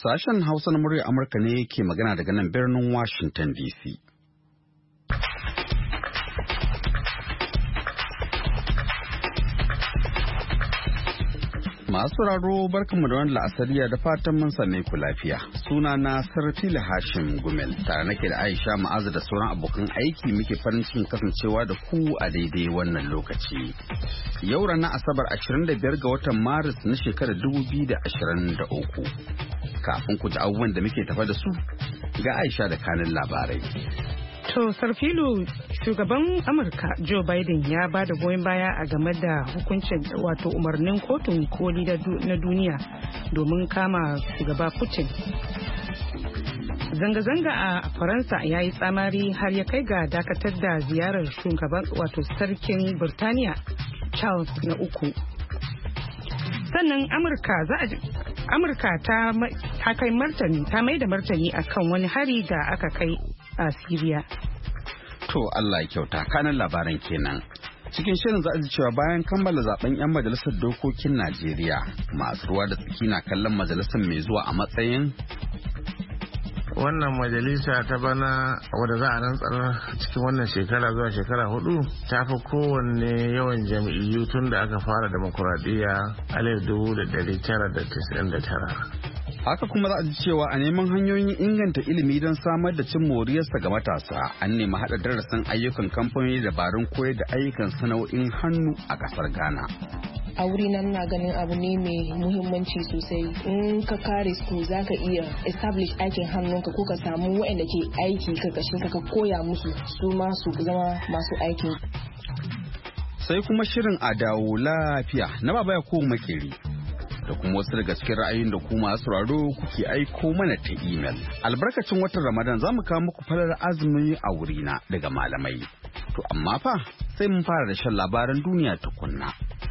Sashen Hausa na muryar Amurka ne ke magana daga nan birnin Washington DC. Masu raro barkanmu da wani la'asariya da fatan mun same ku lafiya. Suna na Sarfila Hashim Gumel tare nake da Aisha Ma'azu da sauran abokan aiki muke farin cikin kasancewa da ku a daidai wannan lokaci. Yau ranar Asabar 25 ga watan Maris na shekarar 2023. Kafin ku ji abubuwan da muke tafa da su ga Aisha da kanin labarai. To Sarfilu, shugaban Amurka Joe Biden ya ba da goyon baya a game da hukuncin wato umarnin kotun koli na duniya domin kama shugaba Putin. Zanga-zanga a Faransa ya yi tsamari har ya kai ga dakatar da ziyarar shugaban wato sarkin Birtaniya Charles na uku. Sannan Amurka ta mai da martani akan wani hari da aka kai a Siriya. To Allah ya kyauta, kanan labaran kenan. Cikin shirin za a ji cewa bayan kammala zaben 'yan majalisar dokokin Najeriya, masu ruwa da tsaki na kallon majalisar mai zuwa a matsayin wannan majalisa ta bana wadda za a rantsar cikin wannan shekara zuwa shekara 4 ta fi kowanne yawan jam'iyyu tun da aka fara demokuraɗiyya a 1999. Haka kuma za a ji cewa a neman hanyoyin inganta ilimi don samar da cin moriyarsa ga matasa, an nemi haɗa darasin ayyukan kamfanoni dabarun koyar da ayyukan sana'o'in hannu a ƙasar Ghana. A wuri nan na ganin abu ne mai muhimmanci sosai. In ka kare su za ka iya establish aikin hannunka ko ka samu waɗanda ke aiki karkashin ka koya musu su ma su zama masu aikin. Sai kuma shirin a dawo lafiya na baba ya ko makeri. Da kuma wasu daga cikin ra'ayin da ku masu sauraro kuke aiko mana ta imel. Albarkacin watan Ramadan za mu kawo muku farar azumi a wurina daga malamai. To amma fa sai mun fara da shan labaran duniya tukunna.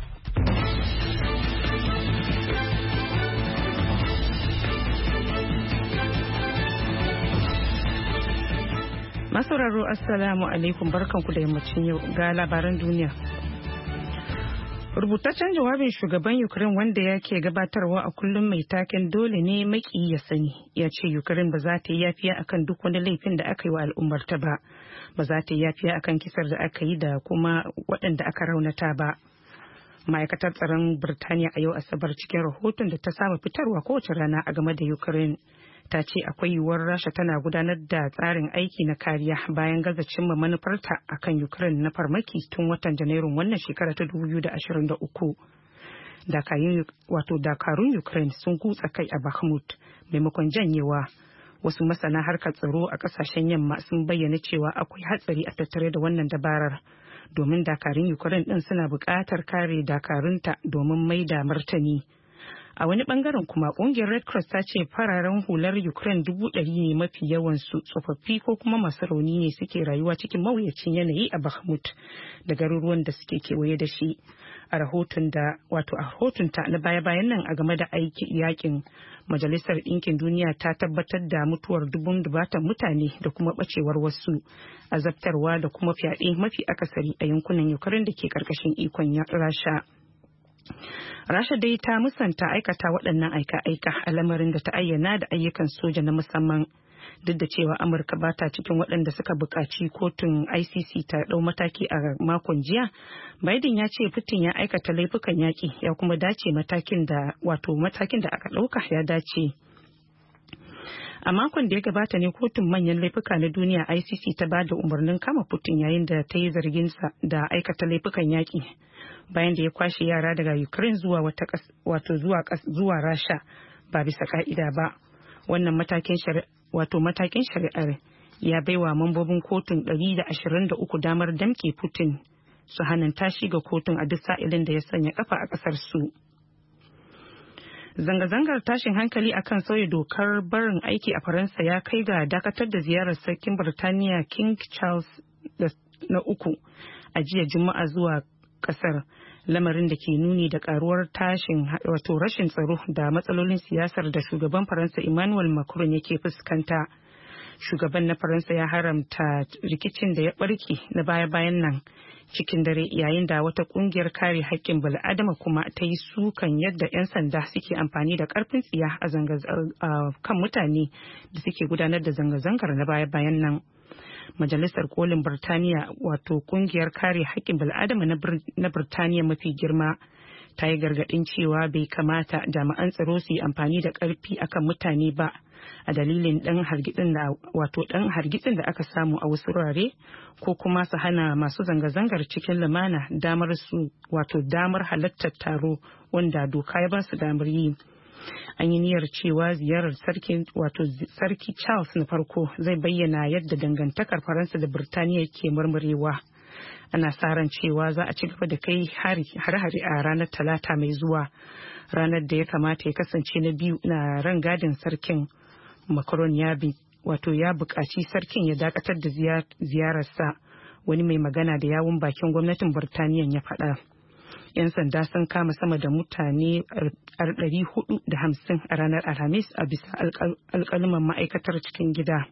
Masauraro assalamu alaikum, barkanku da yammacin yau ga labaran duniya. Rubutaccen jawabin shugaban Ukraine wanda yake gabatarwa a kullum mai taken dole ne maki ya sani, ya ce Ukraine ba za ta yi yafiya akan duk wani laifin da aka yi wa al'ummarta ba za ta yi yafiya akan kisar da aka yi da kuma waɗanda aka raunata ba. Ma'aikatar tsaron Birtaniya a yau Asabar cikin rahoton da ta saba fitarwa kowace rana a game da Ukraine ta ce akwai yiwuwar Rasha tana gudanar da tsarin aiki na kariya bayan gaza cimma manufarta akan Ukraine na farmaki tun watan Janairun wannan shekara ta 2023. Dakarun Ukraine sun kutsa kai a Bakhmut maimakon janyewa. Wasu masana harkar tsaro a kasashen yamma sun bayyana cewa akwai hatsari a tattare da wannan dabarar, domin dakarun Ukraine din suna buƙatar kare dakarunta domin mai da martani. A wani bangaren kuma kungiyar Red Cross ta ce fararen hular Ukraine 100,000 ne mafi yawan su tsofaffi ko kuma masu rauni ne suke rayuwa cikin mawuyacin yanayi a Bakhmut da garuruwan da suke kewaye da shi. A rahotonta na baya-bayan nan a game da yakin, Majalisar Ɗinkin Duniya ta tabbatar da mutuwar dubatan mutane da kuma bacewar wasu, azabtarwa da kuma fyaɗe mafi akasari a yankunan Ukraine da ke ƙarƙashin ikon Rasha. Rasha dai ta musanta aikata waɗannan aika-aika a lamarin da ta ayyana da ayyukan soja na musamman, duk da cewa Amurka ba ta cikin waɗanda suka buƙaci kotun ICC ta ɗau mataki a makon jiya. Biden ya ce Putin ya aikata laifukan yaƙi ya kuma dace matakin da aka ɗauka ya dace. A makon da ya gabata ne kotun manyan laifuka na duniya ICC ta ba da umarnin kama Putin yayin da ta yi zarginsa da aikata laifukan yaƙi bayan da ya kwashe yara daga Ukraine zuwa zuwa Rasha ba bisa ka'ida ba. Wannan matakin shari'ar ya baiwa mambobin kotun 123 damar damƙe Putin su hananta shi ga kotun a duk sa'ilin da ya sanya kafa a ƙasar su. Zanga-zangar tashin hankali akan sauya dokar barin aiki a Faransa ya kai ga dakatar da ziyarar sarkin Birtaniya King Charles na uku a jiya Juma'a zuwa kasar, lamarin da ke nuni da karuwar rashin tsaro da matsalolin siyasar da shugaban Faransa Emmanuel Macron yake fuskanta. Shugaban na Faransa ya haramta rikicin da ya barke na baya-bayan nan cikin dare yayin da wata kungiyar kare haƙƙin bil'adama kuma ta yi sukan yadda 'yan sanda suke amfani da ƙarfin tsiya a kan mutane da suke gudanar da zanga-zangar na baya-bayan nan. Majalisar Kolin Birtaniya wato kungiyar kare haƙƙin bil'adama na Birtaniya mafi girma ta yi gargaɗin cewa bai kamata jami'an tsaro su yi amfani da ƙarfi akan mutane ba a dalilin ɗan hargitsin da aka samu a wasu wurare ko kuma su hana masu zanga-zangar cikin lumana damar halartar taro wanda doka ya ba su damar yi. An yi niyyar cewa ziyarar sarki Charles na farko zai bayyana yadda dangantakar Faransa da Birtaniya ke murmurewa. Ana sa ran cewa za a ci gaba da kai hare-hare a ranar Talata mai zuwa, ranar da ya kamata ya kasance na biyu na rangadin sarkin. Macron ya buƙaci sarkin ya dakatar da ziyararsa, wani mai magana da yawun bakin gwamnatin Birtaniya ya faɗa. 'Yan sanda sun kama sama da mutane 450 a ranar Alhamis a bisa alƙaluman ma'aikatar cikin gida.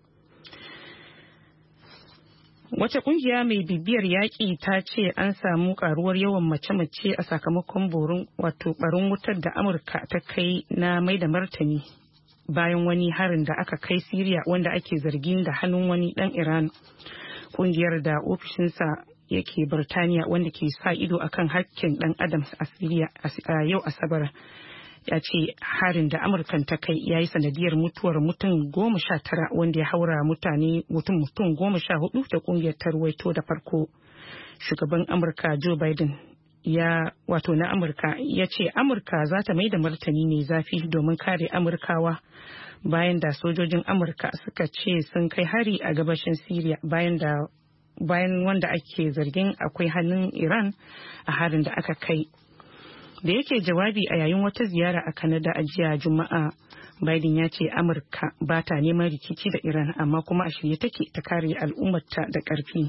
Wata kungiya mai bibiyar yaƙi ta ce an samu karuwar yawan mace-mace a sakamakon barin wutar da Amurka ta kai na mai da martani bayan wani harin da aka kai Siriya wanda ake zargin da hannun wani ɗan Iran. Kungiyar da ofishinsa yake Birtaniya wanda ke sa ido akan hakkin ɗan adam a Siriya a yau Asabar ya ce harin da Amurkan ta kai ya yi sanadiyar mutuwar mutum 19 wanda ya haura mutum 14 da kungiyar tarwaito da farko. Shugaban Amurka Joe Biden na Amurka ya ce Amurka za ta mai da martani mai zafi domin kare Amurkawa bayan da sojojin Amurka suka ce sun kai hari a gabashin Syria bayan wanda ake zargin akwai hannun Iran a harin da aka kai. Da yake jawabi a yayin wata ziyara a Canada a jiya Juma'a, Biden ya ce Amurka ba ta neman rikici da Iran amma kuma a shirye take ta kare al'ummarta da ƙarfi.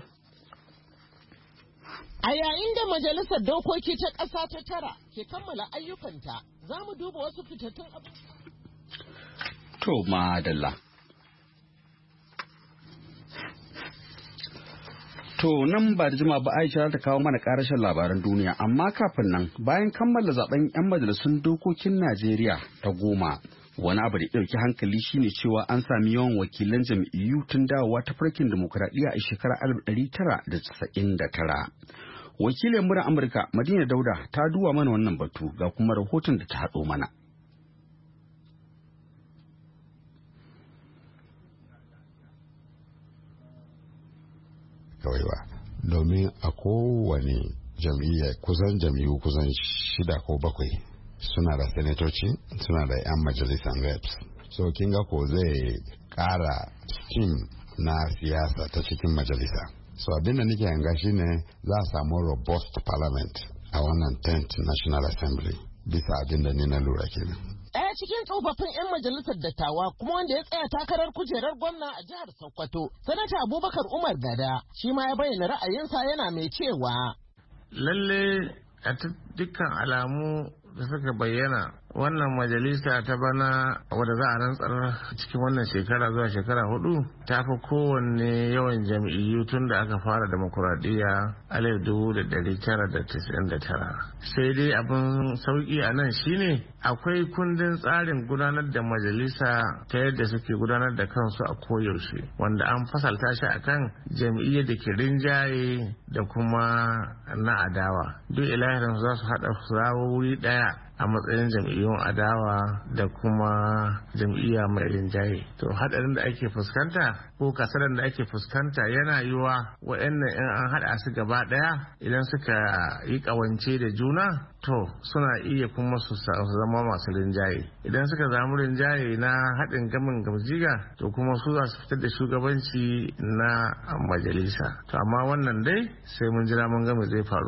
A yayin da Majalisar Dokoki ta ƙasa ta tara ke kammala ayyukanta, za mu duba wasu fitattun abubuwa. To madalla. To nan ba da jima ba Aisha ta kawo mana karashin labaran duniya, amma kafin nan bayan kammala zaben 'yan majalisun dokokin Najeriya ta 10, wani abu da ɗauki hankali shine cewa an sami yawan wakilan jam'iyyu tun dawowa ta farkin demokuraɗiyya a shekarar 1999. Wakilin murar Amurka Madina Dauda ta duba mana wannan batu ga kuma rahoton da ta haɗo mana. Kawai ba, domin a kowane jam'iyya jam'iyyu kusan 6 ko 7 suna da senatoci, suna da 'yan majalisar reps. So kin ga ko zai kara steam na siyasa ta cikin majalisa. So abin da nake hanga shine za a samu robust parliament a wannan 10th National Assembly bisa abin da ni na lura kenan. Ɗaya cikin tsofaffin 'yan majalisar dattawa kuma wanda ya tsaya takarar kujerar gwamna a jihar Sokoto, Sanata Abubakar Umar Gada, shi ma ya bayyana ra'ayinsa yana mai cewa. Lalle a dukkan alamu da suka bayyana wannan majalisa ta bana wadda za a rantsar cikin wannan shekara zuwa shekara 4 ta fi kowanne yawan jam'iyyu tun da aka fara demokuraɗiyya 1999. Sai dai abin sauƙi a nan shine akwai kundin tsarin gudanar da majalisa ta yadda suke gudanar da kansu a koyaushe, wanda an fasalta shi akan jam'iyyar da ke rinjaye da kuma na adawa. Duk ilahirin za su haɗa zawo wuri ɗaya a matsayin jam'iyyun adawa da kuma jam'iyya mai rinjaye. To hadarin da ake fuskanta ko kasaran da ake fuskanta yana yiwa waɗannan in an haɗa su gaba ɗaya idan suka yi ƙawance da juna to suna iya kuma su zama masu rinjaye. Idan suka zamu rinjaye na haɗin gamin gamjiga to kuma su za su fitar da shugabanci na majalisa. To amma wannan dai sai mun jira mun ga me zai faru.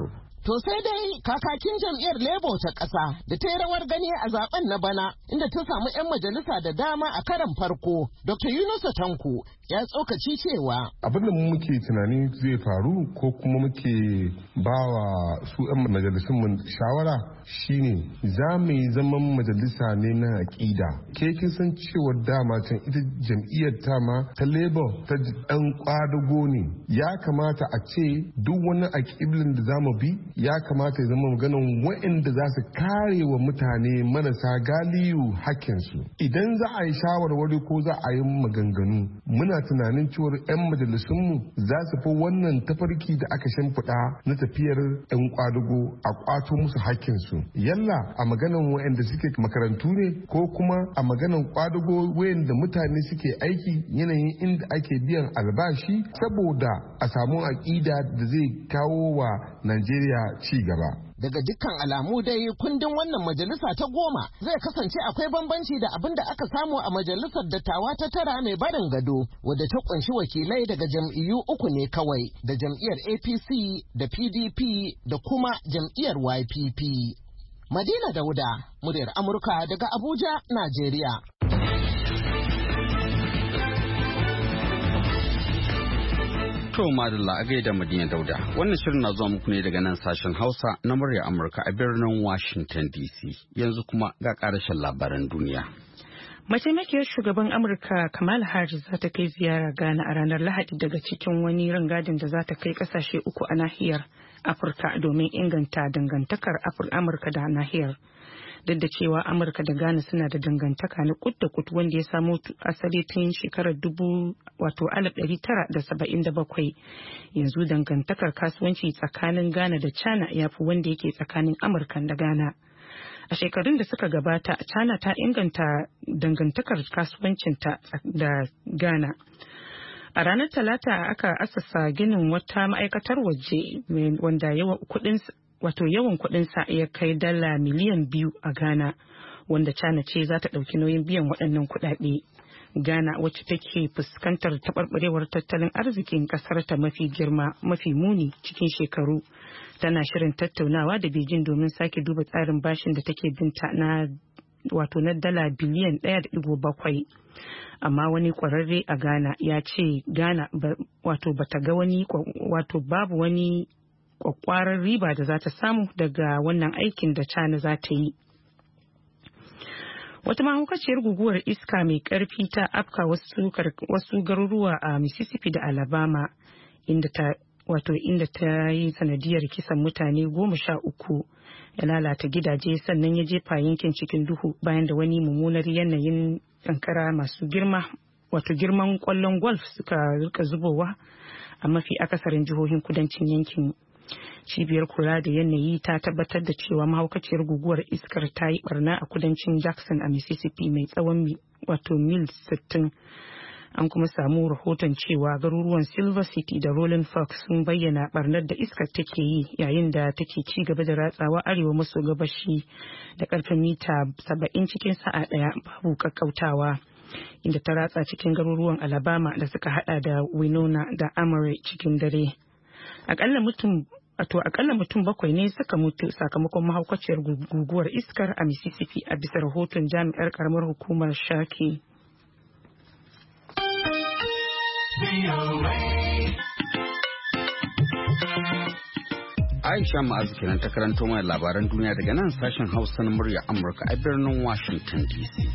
To sai dai kakakin jam'iyyar Labour ta ƙasa da ta yi rawar gani a zaben na bana inda ta samu 'yan majalisa da dama a karan farko. Dr. Yunusa Tanko ya tsokaci cewa abin da muke tunani zai faru ko kuma muke bawa su 'yan majalisun mu shawara shine za mu yi zaman majalisa ne na aƙida. Ke kin san cewa dama can ita jam'iyyar ta Labour ta ɗan ƙwadago ne. Ya kamata a ce duk wani aƙiblin da za mu bi ya kamata ya zama maganin waɗanda za su kare wa mutane marasa galiyu hakkinsu. Idan za a yi shawarwari ko za a yi maganganu muna tunanin cewar 'yan majalisunmu za su fi wannan tafarki da aka shimfiɗa na tafiyar 'yan kwadugo a kwato musu hakkinsu. Yalla a maganan waɗanda suke makarantu ne ko kuma a maganan kwadugo waɗanda mutane suke aiki yanayin inda ake biyan albashi saboda a samu aƙida da zai kawo wa Najeriya ci gaba. Daga dukkan alamu dai kundin wannan majalisa ta 10 zai kasance akwai bambanci da abin da aka samu a majalisar dattawa ta 9 mai barin gado wadda ta kunshi wakilai daga jam'iyyu 3 ne kawai da jam'iyyar APC da PDP da kuma jam'iyyar YPP. Madina Dauda, muryar Amurka daga Abuja, Najeriya. To madalla a gaida Madina Dauda. Wannan shirin na zuwa muku ne daga nan sashen Hausa na murya Amurka a birnin Washington DC. Yanzu kuma ga karashen labaran duniya. Mataimakiyar shugaban Amurka Kamala Harris za ta kai ziyara Ghana a ranar Lahadi daga cikin wani rangadin da za ta kai kasashe 3 a nahiyar Afirka domin inganta dangantakar Amurka da nahiyar. Duk da cewa Amurka da Ghana suna da dangantaka na kud da kud wanda ya samo asali tun shekarar 1977, yanzu dangantakar kasuwanci tsakanin Ghana da China ya fi wanda yake tsakanin Amurka da Ghana. A shekarun da suka gabata, China ta inganta dangantakar kasuwancinta da Ghana. A ranar Talata aka asasa ginin wata ma'aikatar waje wanda yawan kudinsa ya kai dala miliyan 2 a Ghana, wanda China ce za ta ɗauki nauyin biyan waɗannan kuɗaɗe. Ghana, wacce take fuskantar taɓarɓarewar tattalin arzikin ƙasar ta mafi muni cikin shekaru, tana shirin tattaunawa da Beijing domin sake duba tsarin bashin da take binta na dala biliyan 1.7. Amma wani kwararre a Ghana ya ce Ghana bata ga babu wani kwakwaran riba da za ta samu daga wannan aikin da China za ta yi. Wata mahaukaciyar guguwar iska mai karfi ta afka wasu garuruwa a Mississippi da Alabama inda ta yi sanadiyar kisan mutane 13, ya lalata gidaje sannan ya jefa yankin cikin duhu bayan da wani mummunar yanayin kankara masu girman kwallon golf suka rika zubowa a mafi akasarin jihohin kudancin yankin. Cibiyar kula da yanayi ta tabbatar da cewa mahaukaciyar guguwar iskar ta yi barna a kudancin Jackson a Mississippi mai tsawon mil 60. An kuma samu rahoton cewa garuruwan Silver City da Rolling Fork sun bayyana barnar da iskar take yi yayin da take ci gaba da ratsawa arewa maso gabashi da karfin mita 70 cikin sa'a daya babu kakkautawa, inda ta ratsa cikin garuruwan Alabama da suka hada da Winona da Amory cikin dare. Akalla mutum 7 ne suka mutu sakamakon mahaukaciyar guguwar iskar a Mississippi a bisa rahoton jami'ar karamar hukumar Sharkey. Aisha Ma'azu kenan ta karanto mana labaran duniya daga nan sashen Hausa na murya Amurka a birnin Washington DC.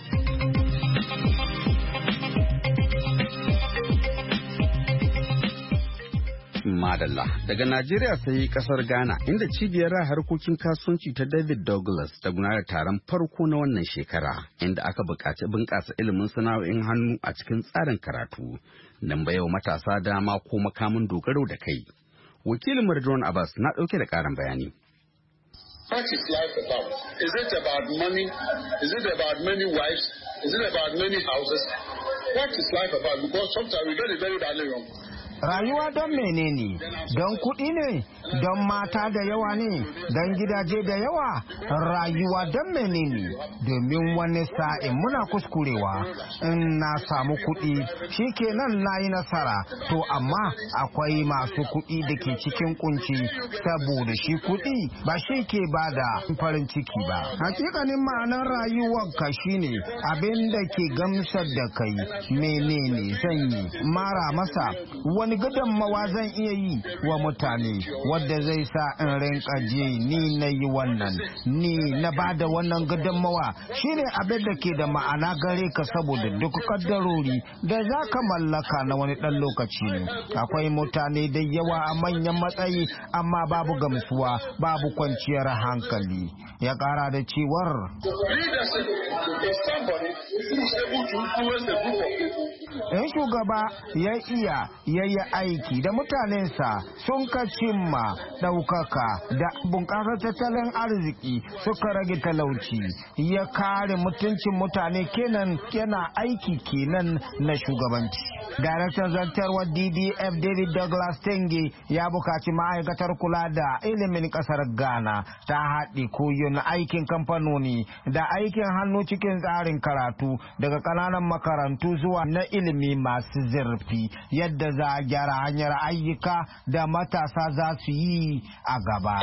Madalla daga Najeriya sai kasar Ghana inda cibiyar harkokin kasuwanci ta David Douglas ta gudanar taron farko na wannan shekara inda aka buƙaci bunƙasa ilimin sana'o'in hannu a cikin tsarin karatu nan baiwa matasa dama ko makamin dogaro da kai. Wakilin Marjon Abbas na ɗauke da ƙarin bayani. What is life about? Is it about money? Is it about many wives? Is it about many houses? What is life about? Because sometimes we get it very badly wrong. Rayuwa don menene? Don kuɗi ne? Don mata da yawa ne? Don gidaje da yawa? Rayuwa don menene? Domin wani sa'in muna kuskurewa. In na samu kuɗi, shi kenan na yi nasara. To amma akwai masu kuɗi da ke cikin kunci saboda shi kuɗi ba shi ke bada farin ciki ba. Hakikanin ma'anar rayuwarka shine abin da ke gamsar da kai. Menene zan yi? Mara masa wani gudunmawa zan iya yi wa mutane wadda zai sa in rinka ji ni na yi wannan, ni na bada wannan gudunmawa shine abin da ke da ma'ana gare ka saboda duk kaddarori da za ka mallaka na wani ɗan lokaci ne. Akwai mutane da yawa a manyan matsayi amma babu gamsuwa, babu kwanciyar hankali. Ya ƙara da cewar in shugaba ya iya yayi aiki da mutanensa sun ka cimma ɗaukaka da bunƙasar tattalin arziki suka rage talauci, ya kare mutuncin mutane kenan yana aiki kenan na shugabanci. Daraktan zartarwar DDF David Douglas Tenge ya bukaci ma'aikatar kula da ilimin ƙasar Ghana ta haɗe koyon aikin kamfanoni da aikin hannu cikin tsarin karatu daga ƙananan makarantu zuwa na ilimi masu zurfi yadda za a gyara hanyar ayyuka da matasa za su yi a gaba.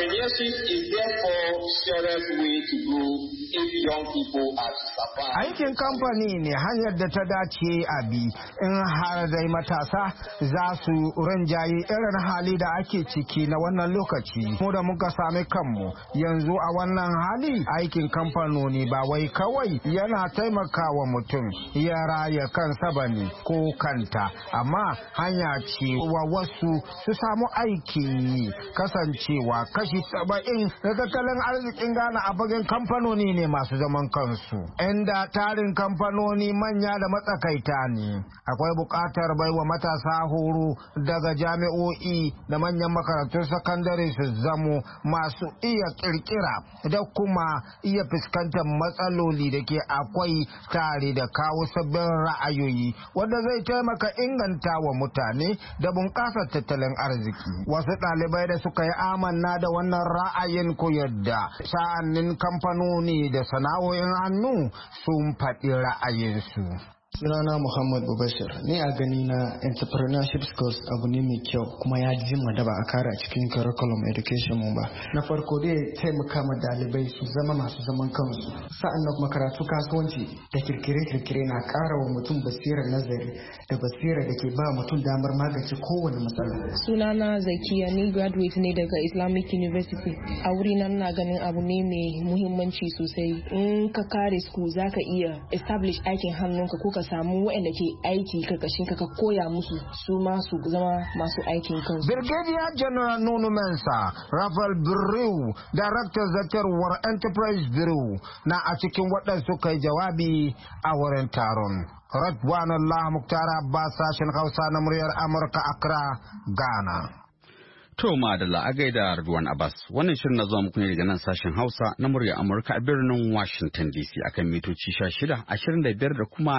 Aikin kamfani ne hanyar da ta dace a bi in har dai matasa za su rinjaye irin hali da ake ciki na wannan lokaci. Mu da muka sami kanmu yanzu a wannan hali, aikin kamfanoni ba wai kawai yana taimakawa mutum ya raya kansa bane ko kanta, amma hanya ce wa wasu su samu aikin yi. Kasancewa kashi 70 da tattalin arzikin Ghana a fagen kamfanoni ne masu zaman kansu, inda tarin kamfanoni manya da matsakaita ne. Akwai buƙatar baiwa matasa horo daga jami'o'i da manyan makarantun sakandare su zamo masu iya kirkira da kuma iya fuskantar matsaloli da ke akwai tare da kawo sabbin ra'ayoyi wanda zai taimaka inganta wa mutane da bunƙasar tattalin arziki. Wasu ɗalibai da suka yi amanna da wannan ra'ayin koyar da sha'anin kamfanoni da sana'o'in hannu sun faɗi ra'ayinsu. Sunana Muhammad Bubashir. Ni a gani na entrepreneurship skills abu ne mai kyau kuma ya jima da ba a kara cikin curriculum education mu ba. Na farko dai taimaka ma dalibai su zama masu zaman kansu. Sa'an nan kuma karatu kasuwanci da kirkire-kirkire na kara wa mutum basirar nazari da basira da ke ba mutum damar magance kowane matsala. Sunana Zakiya, ni graduate ne daga Islamic University. A wuri nan na ganin abu ne mai muhimmanci sosai. In ka kare school zaka iya establish aikin hannunka ko ka samu waɗanda ke aiki karkashin ka koya musu su ma su zama masu aikin kansu. Brigadier General Nunu Mensa, Rafael Birru, Director Zartarwar Enterprise Bureau na a cikin waɗanda suka yi jawabi a wurin taron. Radwan Allah Muktar Abbas, sashen Hausa na muryar Amurka, Accra, Ghana. To madalla a gaida Radwan Abbas, wannan shirin na zuwa muku ne daga nan sashen Hausa na muryar Amurka a birnin Washington DC akan mitoci 16, 25 da kuma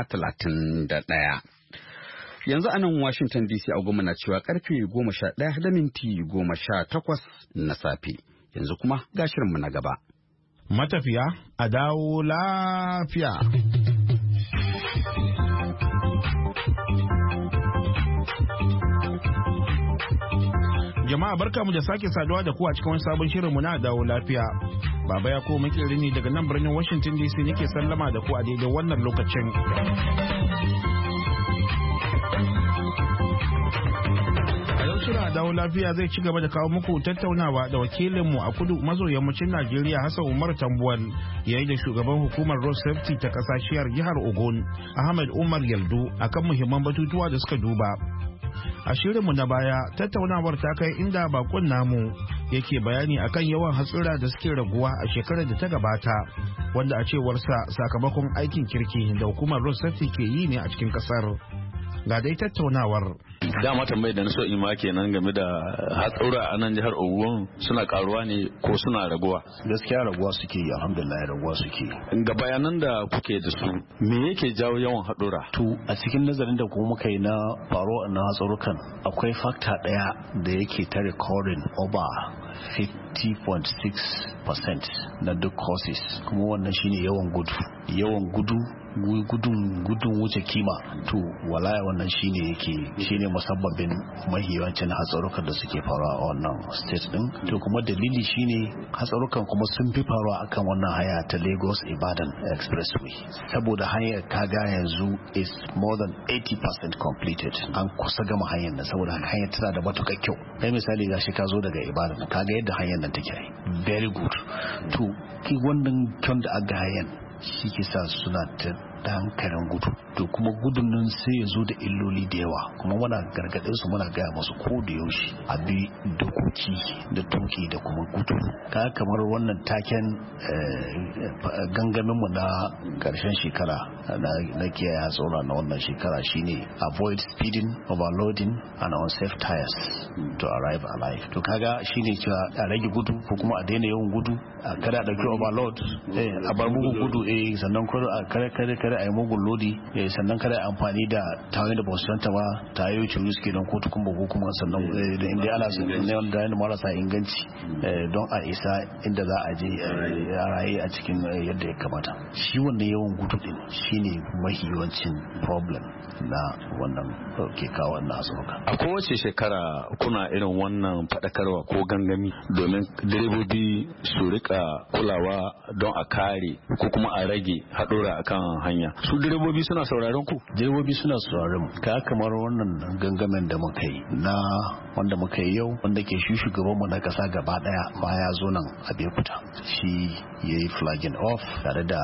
31. Yanzu a nan Washington DC agogo na cewa karfe 11 da minti 18 na safe. Yanzu kuma ga shirinmu na gaba. Matafiya a dawo lafiya. Jama'a barka mu da sake saduwa da ku a cikin wani sabon shirinmu na dawo lafiya. Baba ya ko muke rini daga nan birnin Washington DC nake sallama da ku a daidai wannan lokacin. A yau shirin a dawo lafiya zai ci gaba da kawo muku tattaunawa da wakilinmu a kudu maso yammacin Najeriya Hassan Umar Tambuwal yayi da shugaban hukumar Road Safety ta kasashiyar jihar Ogun Ahmed Umar Yaldu akan muhimman batutuwa da suka duba. A shirinmu na baya tattaunawar ta kai inda bakon namu yake bayani akan yawan hatsura da suke raguwa a shekarar da ta gabata wanda a cewarsa sakamakon aikin kirki da hukumar Road Safety ke yi ne a cikin kasar. ga dai tattaunawar. Dama tambayar da na so in ma kenan game da hatsura a nan jihar Ogun suna karuwa ne ko suna raguwa? Gaskiya raguwa suke yi, alhamdulillah raguwa suke. Ga bayanan da kuke da su me yake jawo yawan haɗura? To a cikin nazarin da kuma muka yi na faro na hatsarukan akwai fakta ɗaya da yake ta recording over 50.6% na duk causes, kuma wannan shine yawan gudu gudun wuce kima. To walaya wannan shine musabbabin mahiyancin hatsarukan da suke faruwa a wannan state din. To kuma dalili shine hatsarukan kuma sun fi faruwa akan wannan hanya ta Lagos Ibadan Expressway, saboda hanyar kaga yanzu is more than 80% completed, an kusa gama hanyar nan, saboda hanyar tana da matukar kyau. Kai misali gashi ka zo daga Ibadan kaga yadda hanyar nan take very good. To ki wannan kyan da aga hanyar shi ke sa suna ta hankalin gudu, to kuma gudun nan sai ya zo da illoli da yawa, kuma muna gargaɗin su muna gaya masu ko da yaushe a bi dokoki da tuki da kuma gudu. Ka kamar wannan taken gangamin mu na karshen shekara na kiyaye hatsura na wannan shekara shine avoid speeding, overloading and unsafe tires to arrive alive. To kaga shine cewa a rage gudu ko kuma a daina yawan gudu, kada a dauki overload, a bar mugun gudu, sannan kare a yi mugun lodi, sannan kada amfani da tayoyi da ba su santa ba, tayoyi curu suke don kotu kuma ko kuma sannan da inda ana neman da marasa inganci don a isa inda za a je a raye a cikin yadda ya kamata. Shi wannan yawan gudu din shine mahiyancin problem na wannan ke kawo wannan asauka. A kowace shekara kuna irin wannan faɗakarwa ko gangami domin direbobi su rika kulawa don a kare ko kuma a rage haɗura akan hanya. Su direbobi suna sauraron ku? Direbobi suna sauraron mu. Ka kamar wannan gangamin da muka yi na wanda muka yi yau, wanda ke shugabanmu na kasa gaba daya baya zo nan a Bekuta, shi yayi flagging off tare da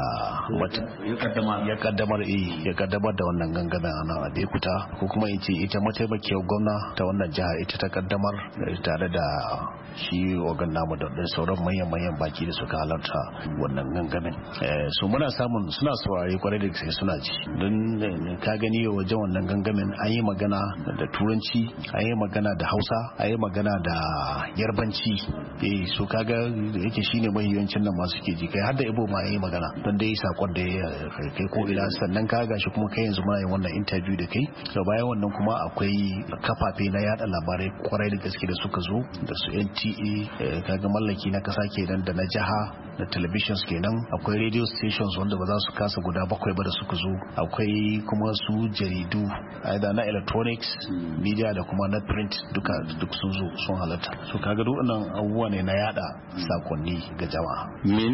ya kaddamar da wannan gangamin a nan a Bekuta, ko kuma in ce ita mataimakiyar gwamna ta wannan jihar ita ta kaddamar tare da shi ogan namu da sauran manyan baki da suka halarta wannan gangamin. So muna samun suna saurare kwarai da gaske, suna ji don ka gani wajen wannan gangamin an yi magana da turanci, an yi magana da hausa, an yi magana da yarbanci. So kaga yake shine mahiyancin nan masu ke ji, kai har da ibo ma yi magana don dai sakon da ya kai ko ina. Sannan ka gashi kuma kai yanzu muna yin wannan interview da kai. So bayan wannan kuma akwai kafafe na yada labarai kwarai da gaske da suka zo, da su NTA kaga mallaki na kasa kenan da na jiha, da televisions kenan, akwai radio stations wanda ba za su kasa guda 7 ba da suka zo, akwai kuma su jaridu da na electronics media da kuma na print duk sun zo sun halatta. So kaga duk wannan abubuwa ne na yada sakonni ga jama'a.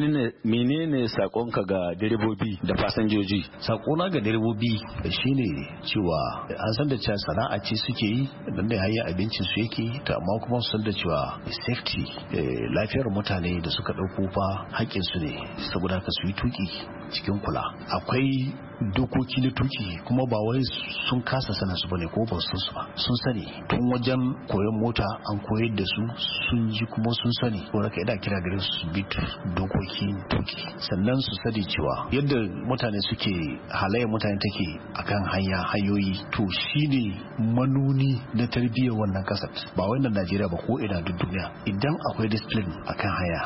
Menene sakonka ga direbobi da fasinjoji? Sakona ga direbobi shine cewa an san da cewa sana'a ce suke yi, dan da hayya abincin su yake, to amma kuma su san da cewa safety lafiyar mutane da suka dauko fa haƙƙin su ne, saboda haka su yi tuki cikin kula. Akwai dokoki na tuki kuma ba wai sun kasa sanin su bane ko ba su ba, sun sani tun wajen koyon mota an koyar da su, sun ji kuma sun sani. Ko raka ina kira gare su bi dokokin tuki, sannan su sani cewa yadda mutane suke halayyar mutane take akan hanyoyi, to shine manuni na tarbiyyar wannan kasar, ba wannan Najeriya ba ko ina duk duniya. Idan akwai discipline akan haya,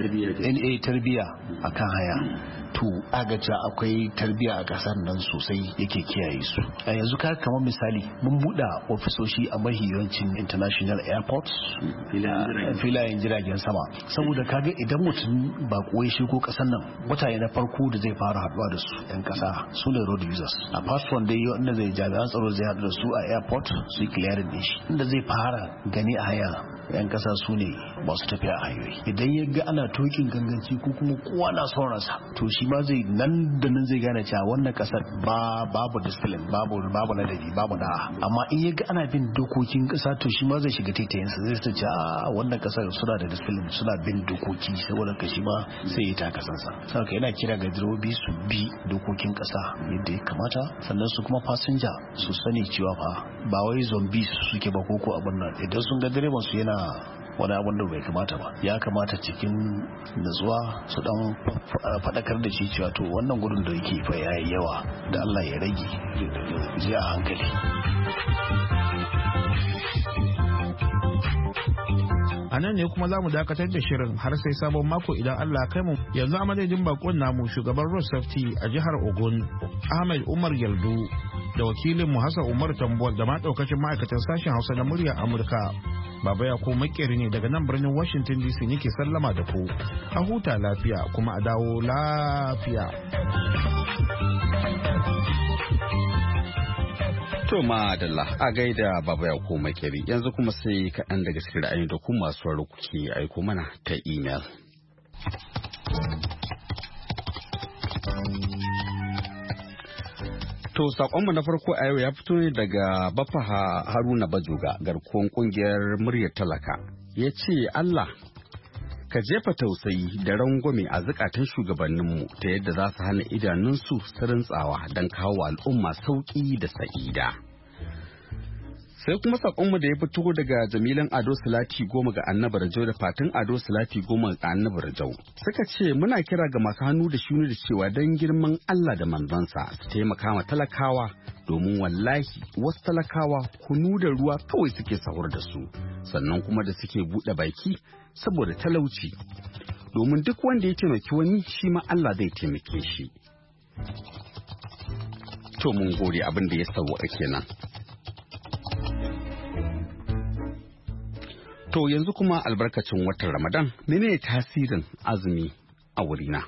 tarbiyya akan haya, to aga cewa akwai tarbiyya a kasar nan sosai yake kiyaye su. A yanzu ka kamar misali mun buɗe ofisoshi a mahiyancin international airports, filayen jiragen sama, saboda kaga idan mutum ba ya shigo kasar nan, mutane na farko da zai fara haɗuwa da su yan kasa su ne road users. Apart from dai wanda zai jami'an tsaro zai haɗu da su a airport su yi clearing din shi, inda zai fara gani a haya yan kasa su ne masu tafiya a hanyoyi. Idan ya ga ana tokin ganganci ko kuma kowa na son rasa, to shi ma zai nan da nan zai gane cewa wannan kasar babu discipline, babu ladabi, babu da'a. Amma in ya ga ana bin dokokin kasa, to shi ma zai shiga taitayin sa, zai ce a wannan kasar suna da discipline, suna bin dokoki, saboda ka shi ma sai ya taka sansa. Saboda yana kira ga direbobi su bi dokokin kasa yadda ya kamata, sannan su kuma fasinja su sani cewa fa ba wai zombi suke ba koko abin nan. Idan sun ga direban su yana wani abin da bai kamata ba. Ya kamata cikin nutsuwa su dan faɗakar da shi cewa to wannan gudun da yake fa yayi yawa da Allah ya rage je a hankali. A nan ne kuma za mu dakatar da shirin har sai sabon mako idan Allah kai mu. Yanzu a madadin bakon namu shugaban road safety a jihar Ogun Ahmed Umar Yaldu da wakilin mu Hassan Umar Tambuwal da ma daukacin ma'aikatan sashen Hausa na muryar Amurka. Baba ya ko makeri ne daga nan birnin Washington DC nake sallama da ku. A huta lafiya kuma a dawo lafiya. To madalla a gaida Baba ya ko makeri yanzu kuma sai kaɗan daga cikin ra'ayin da ku masu waro kuke aiko mana ta email. To saƙonmu na farko a yau ya fito ne daga Baffa Haruna Bajoga garkuwan ƙungiyar muryar talaka. Ya ce Allah ka jefa tausayi da rangwame a zukatan shugabanninmu ta yadda za su hana idanunsu su rintsawa don kawo al'umma sauƙi da sa'ida. Sai kuma saƙonmu da ya fito daga Jamilan Ado Salati Goma ga Annabar Jau da Fatin Ado Salati Goma ga Annabar Jau. Suka ce muna kira ga masu hannu da shuni da cewa don girman Allah da manzansa su taimaka ma talakawa domin wallahi wasu talakawa kunu da ruwa kawai suke sahur da su sannan kuma da suke buɗe baki saboda talauci domin duk wanda ya taimaki wani shi ma Allah zai taimake shi. To mun gode abin da ya sauwa kenan. To yanzu kuma albarkacin watan Ramadan menene tasirin azumi a wurina?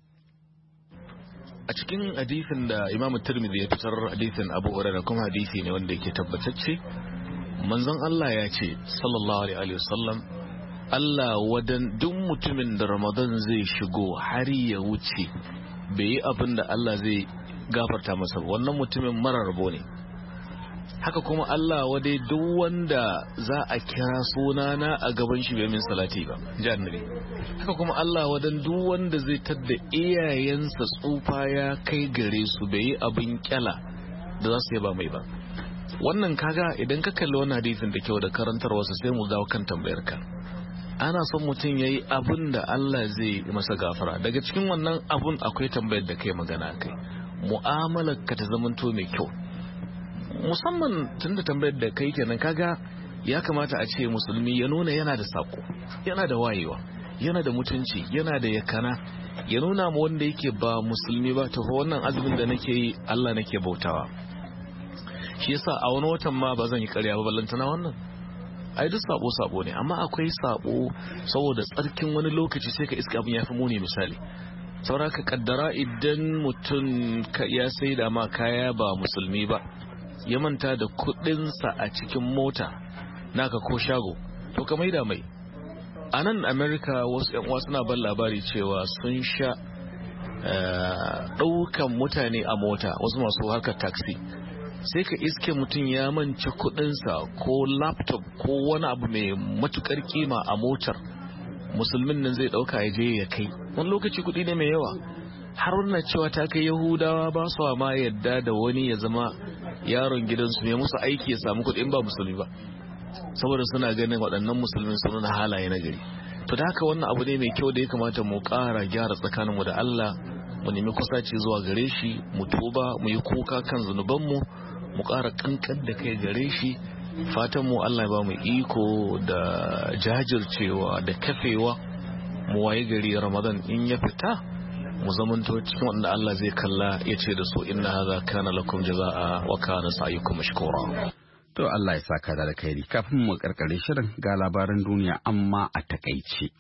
A cikin hadisin da Imam Tirmidhi ya fitar hadisin Abu Hurairah kuma hadisi ne wanda yake tabbatacce manzon Allah ya ce sallallahu alaihi wasallam Allah wadan duk mutumin da Ramadan zai shigo har ya wuce bai yi abin da Allah zai gafarta masa wannan mutumin marar rabo ne. Haka kuma Allah wadai duk wanda za a kira sunana a gaban shi bai min salati ba ji annabi. Haka kuma Allah wadan duk wanda zai tadda iyayensa tsufa ya kai gare su bai yi abin kyala da za su yaba mai ba. Wannan kaga idan ka kalli wannan hadisin da kyau da karantarwa sai mu dawo kan tambayar ka. Ana son mutum yayi abin da Allah zai masa gafara. Daga cikin wannan abun akwai tambayar da kai magana kai. Mu'amalar ka ta zamanto mai kyau. Musamman tunda tambayar da kai kenan kaga ya kamata a ce musulmi ya nuna yana da sako, yana da wayewa, yana da mutunci, yana da yakana, ya nuna ma wanda yake ba musulmi ba ta wannan azumin da nake yi Allah nake bautawa. Shi yasa a wani watan ma ba zan yi ƙarya ba ballantana wannan. Ai duk sabo ne amma akwai sabo saboda tsarkin wani lokaci sai ka iska abin ya fi muni misali. Saura ka kaddara idan mutum ya sai da ma kaya ba musulmi ba ya manta da kudinsa a cikin mota naka ko shago to ka maida mai. A nan America wasu yan uwa suna ban labari cewa sun sha daukan mutane a mota wasu masu harkar taxi sai ka iske mutum ya manci kudinsa ko laptop ko wani abu mai matukar kima a motar musulmin nan zai dauka ya je ya kai wani lokaci kudi ne mai yawa har wannan cewa ta kai Yahudawa ba su ma yadda da wani ya zama yaron gidansu ne musu aiki ya samu kuɗi in ba musulmi ba saboda suna ganin waɗannan musulmin sun nuna halaye na gari. To da haka wannan abu ne mai kyau da ya kamata mu ƙara gyara tsakaninmu da Allah mu nemi kusaci zuwa gare shi mu tuba mu yi kuka kan zunubanmu mu ƙara kankan da kai gare shi fatan mu Allah ya ba mu iko da jajircewa da kafewa mu waye gari Ramadan in ya fita mu zamanto cikin wanda Allah zai kalla ya ce da su inna hadha kana lakum jazaa wa kana sa'yukum mashkura. To Allah ya saka da alkhairi kafin mu karkare shirin ga labaran duniya amma a takaice.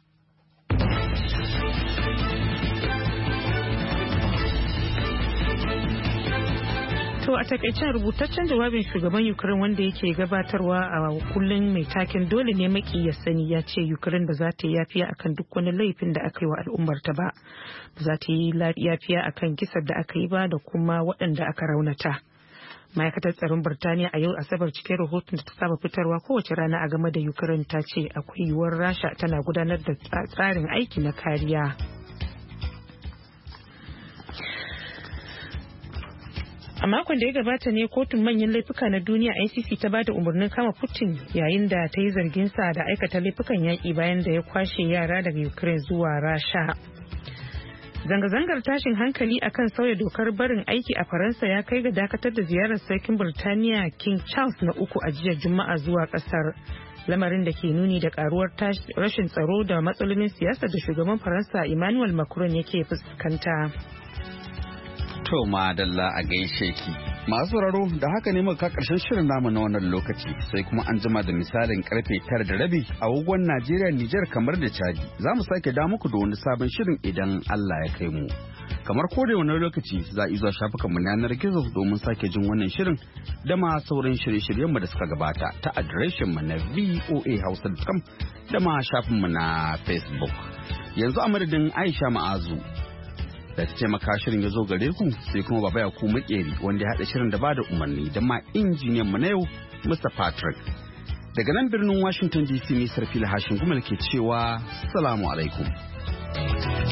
To a takaicen rubutaccen jawabin shugaban Ukraine wanda yake gabatarwa a kullum mai taken dole ne maki ya sani ya ce Ukraine ba za ta yi yafiya akan duk wani laifin da aka yi wa al'ummar ta ba. Ba za ta yi yafiya akan kisar da aka yi ba da kuma waɗanda aka raunata. Ma'aikatar tsaron Birtaniya a yau Asabar cikin rahoton da ta saba fitarwa kowace rana a game da Ukraine ta ce akwai yiwuwar Rasha tana gudanar da tsarin aiki na kariya. A makon da ya gabata ne kotun manyan laifuka na duniya ICC ta bada umarnin kama Putin yayin da ta yi zarginsa da aikata laifukan yaƙi bayan da ya kwashe yara daga Ukraine zuwa Rasha. Zanga-zangar tashin hankali akan sauya dokar barin aiki a Faransa ya kai ga dakatar da ziyarar sarkin Birtaniya King Charles na uku a jiya Juma'a zuwa kasar. Lamarin da ke nuni da karuwar rashin tsaro da matsalolin siyasa da shugaban Faransa Emmanuel Macron yake fuskanta. To madalla a gaishe ki. Masu sauraro da haka ne muka karshen shirin namu na wannan lokaci sai kuma an jima da misalin karfe 9:30 a agogon Najeriya, Nijar kamar da Chadi. Za mu sake da muku da wani sabon shirin idan Allah ya kai mu. Kamar ko da wani lokaci za a zuwa shafukan mu na yanar gizo domin sake jin wannan shirin da ma sauran shirye-shiryen mu da suka gabata ta adireshin mu na voahausa.com da ma shafin mu na Facebook. Yanzu a madadin Aisha Ma'azu da ta taimaka shirin ya zo gare ku sai kuma baba ya ku makeri wanda ya haɗa shirin da bada umarni da ma injiniyan mu na yau Mr. Patrick. Daga nan birnin Washington DC ne Sarfila Hashin Gumal ke cewa salamu alaikum.